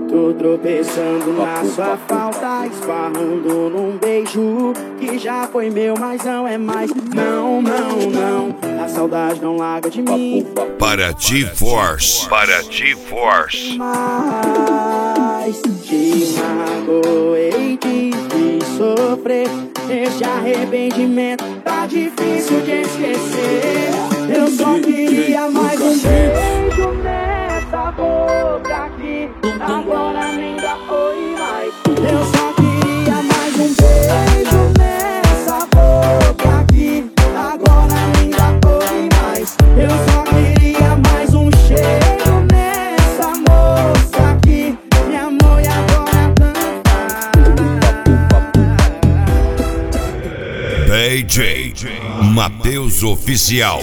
Tô tropeçando na sua falta, esbarrando num beijo que já foi meu, mas não é mais. Não, não, não, a saudade não larga de mim. Paraty Force. Paraty Force. Mas te magoei, te fiz sofrer. Esse arrependimento tá difícil de esquecer. Eu só queria mais um beijo nessa boca aqui. Agora nem dá foi mais. Eu só queria mais um beijo nessa boca aqui. Agora nem dá foi mais. Eu só queria mais um cheiro nessa moça aqui. Me amor e agora tanto. DJ Matheus Oficial.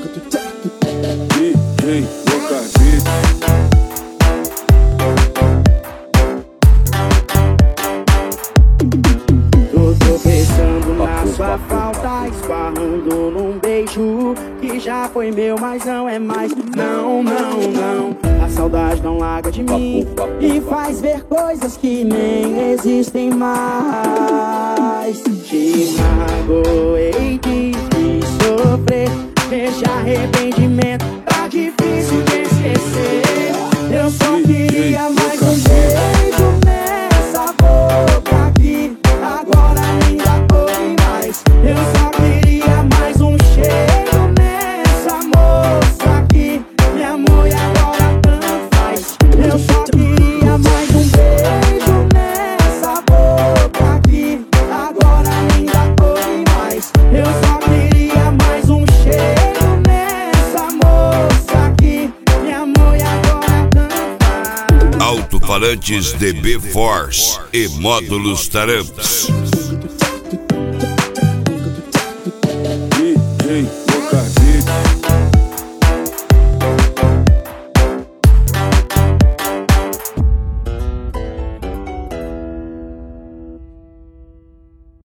Sua falta, esbarrando num beijo que já foi meu, mas não é mais. Não, não, não, a saudade não larga de mim e faz ver coisas que nem existem mais. Te magoei, te fiz sofrer. Esse arrependimento tá difícil de esquecer. Eu só queria mais um beijo nessa boca aqui. Agora nem dá foi mais. Eu só queria mais um cheiro nessa moça aqui. Me amor e agora tanto faz. Eu só queria mais um beijo nessa boca aqui. Agora nem dá foi mais. Eu só queria mais um cheiro nessa moça aqui. Me amor e agora tanto faz. Alto-falantes DB Force e módulos Taramps. DJ